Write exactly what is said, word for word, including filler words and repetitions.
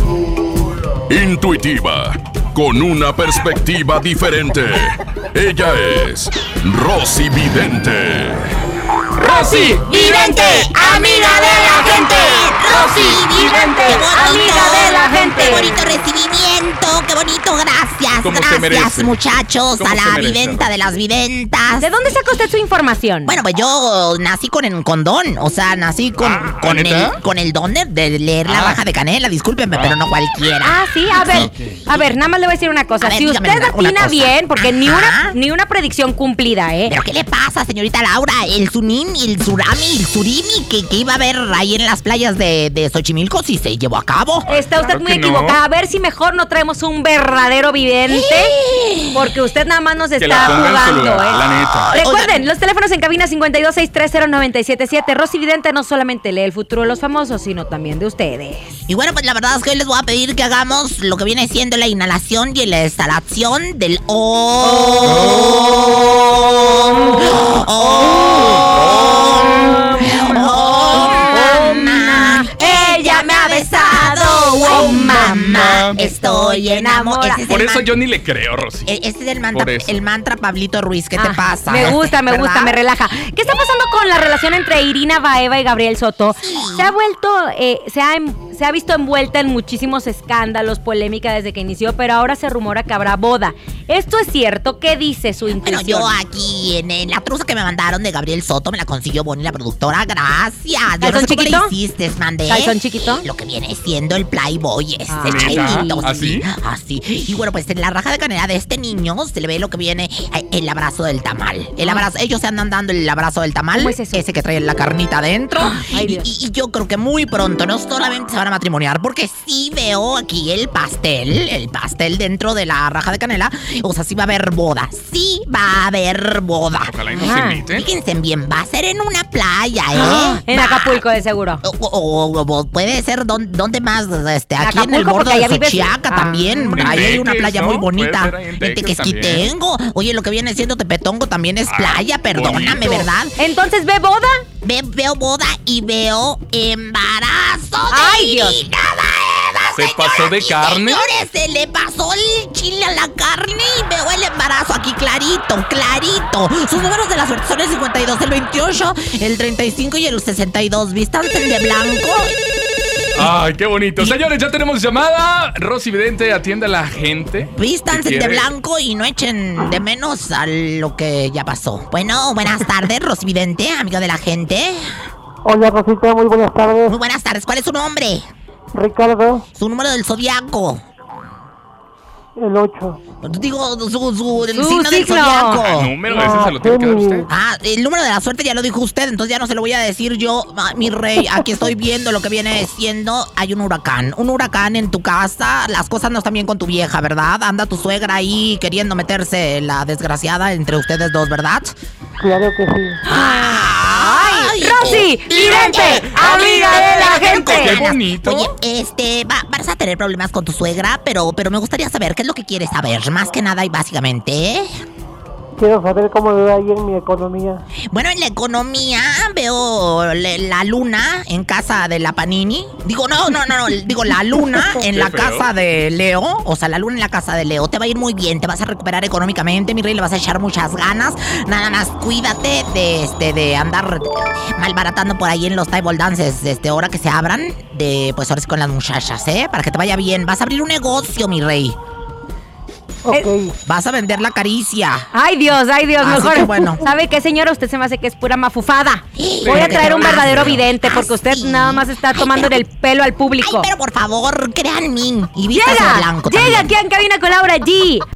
Intuitiva, con una perspectiva diferente. Ella es Rosy Vidente. Rosy Vidente, amiga de la gente. Rosy Vidente, amiga de la gente. Qué bonito recibimiento, qué bonito, gracias. ¿Cómo se merece? Gracias, muchachos, ¿Cómo a la se merece, videnta Rosy? de las videntas. ¿De dónde saca usted su información? Bueno, pues yo nací con el condón, o sea, nací con, Ah, con, ¿neta? el, con el don de, de leer la Ah. raja de canela, discúlpenme, pero no cualquiera. Ah, sí, a ver, a ver, nada más le voy a decir una cosa. A ver, Si dígame usted una- una atina cosa. bien, porque ni Ajá. una, ni una predicción cumplida, ¿eh? ¿Pero qué le pasa, señorita Laura? El Sunim, el Surami, el Surimi que, que iba a ver ahí en las playas de, de Xochimilco, sí se llevó a cabo. Está usted Claro muy que no. equivocada. A ver si mejor no traemos un verdadero vidente. Porque usted nada más nos Que está la ponga en su jugando, lugar, ¿eh? la neta. Recuerden, Oigan. los teléfonos en cabina cincuenta y dos, seiscientos treinta, noventa y siete siete. Rosy Vidente no solamente lee el futuro de los famosos, sino también de ustedes. Y bueno, pues la verdad es que hoy les voy a pedir que hagamos lo que viene siendo la inhalación y la exhalación del Om. Om. Om. Mamá, ella me ha besado. Oh, mamá, estoy enamorada. Ese es Por el eso man- yo ni le creo, Rosy. e- Ese es el mantra, Por eso. el mantra Pablito Ruiz. ¿Qué te Ah, pasa? Me gusta, me gusta, ¿Verdad? me relaja. ¿Qué está pasando con la relación entre Irina Baeva y Gabriel Soto? Se ha vuelto, eh, se, ha, em- se ha visto envuelta en muchísimos escándalos, polémica desde que inició, pero ahora se rumora que habrá boda. ¿Esto es cierto? ¿Qué dice su Bueno, intuición? yo aquí en, en la truza que me mandaron de Gabriel Soto me la consiguió Bonnie, la productora. Gracias. Yo no ¿Calzón sé cómo chiquito? le hiciste, mandé. ¿Calzón chiquito? Lo que viene siendo el Playboy, ese Ah. chinito. ¿Neta? Sí, ¿Así? así. Y bueno, pues en la raja de canela de este niño se le ve lo que viene eh, el abrazo del tamal. El abrazo, ellos se andan dando el abrazo del tamal. ¿Cómo es eso? Ese que trae la carnita adentro. Ay, y, Dios. y- y yo creo que muy pronto no solamente se van a matrimoniar, porque sí veo aquí el pastel, el pastel dentro de la raja de canela. O sea, sí va a haber boda. Sí va a haber boda. Ojalá y nos Ah. inviten. Fíjense bien, va a ser en una playa, ¿eh? Ah, en Va- Acapulco, de seguro. O, o- o- o puede ser don- donde más, este, aquí en el Acapulco, borde porque de allá vives- Xochiaca Ah. también. En Ahí hay una Teques, playa ¿no? muy bonita. Puede ser ahí en En Teques Tequesquitengo. Oye, lo que viene siendo Tepetongo también es Ah, playa, perdóname, bonito. ¿verdad? Entonces, ¿ve boda? Ve- veo boda y veo embarazo de Ay, Dios. Irina Baeva, ¿Se señoras pasó de y carne? Señores, se le pasó el chile a la carne y veo el embarazo aquí clarito, clarito. Sus números de la suerte son el cincuenta y dos, el veintiocho, el treinta y cinco y el sesenta y dos. Vístanse de blanco. Ay, qué bonito. Señores, ya tenemos llamada. Rosy Vidente atiende a la gente. Vístanse que de quiere- blanco y no echen de menos a lo que ya pasó. Bueno, buenas tardes, Rosy Vidente, amigo de la gente. Hola Rosita, muy buenas tardes. Muy buenas tardes. ¿Cuál es su nombre? Ricardo, Su número del zodiaco. el ocho. Digo, su, su, el Su signo del signo. zodiaco. Ah, número, ese se lo tiene que dar usted. Ah, el número de la suerte ya lo dijo usted, entonces ya no se lo voy a decir yo. Ah, mi rey, aquí estoy viendo lo que viene siendo. Hay un huracán. Un huracán en tu casa. Las cosas no están bien con tu vieja, ¿verdad? Anda tu suegra ahí queriendo meterse la desgraciada entre ustedes dos, ¿verdad? Claro que sí. ¡Ay! Rosy Vidente, amiga de la gente. Qué bonito. Oye, este, va- vas a tener problemas con tu suegra, pero, pero me gustaría saber qué es lo que quieres saber, más que nada y básicamente. Quiero saber cómo me va ahí en mi economía. Bueno, en la economía veo le- la luna en casa de la Panini. Digo, no, no, no, no, digo la luna en Qué la feo. casa de Leo. O sea, la luna en la casa de Leo. Te va a ir muy bien, te vas a recuperar económicamente, mi rey, le vas a echar muchas ganas. Nada más cuídate de este de andar malbaratando por ahí en los table dances, este, ahora que se abran, de pues ahora sí con las muchachas, ¿eh? Para que te vaya bien. Vas a abrir un negocio, mi rey. Ok. Vas a vender la caricia. Ay, Dios, ay, Dios, Así mejor. que bueno. ¿Sabe qué, señora? Usted se me hace que es pura mafufada. Voy a ¿Pero traer qué un te verdadero pasa? vidente porque usted Así. nada más está Ay, tomando pero- el pelo al Ay, público. pero por favor, créanme. Y vístase de Llega, blanco llega también. aquí en cabina con Laura G.